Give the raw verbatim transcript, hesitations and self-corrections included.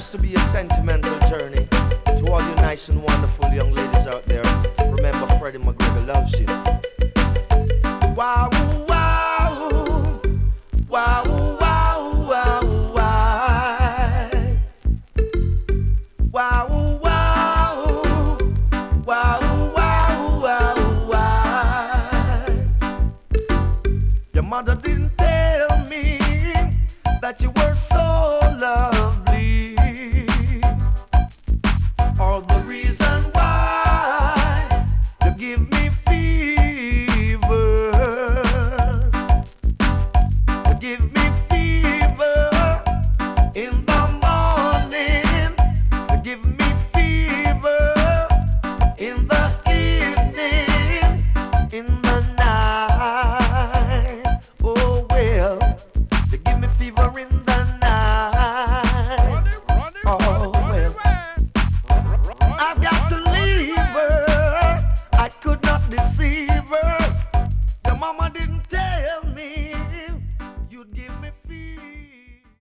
has to be a sentimental journey. To all you nice and wonderful young ladies out there, remember Freddie McGregor loves you. Wow, wow, wow, wow, wow, wow, wow, wow, wow, wow, wow, wow. Your mother didn't tell me that you were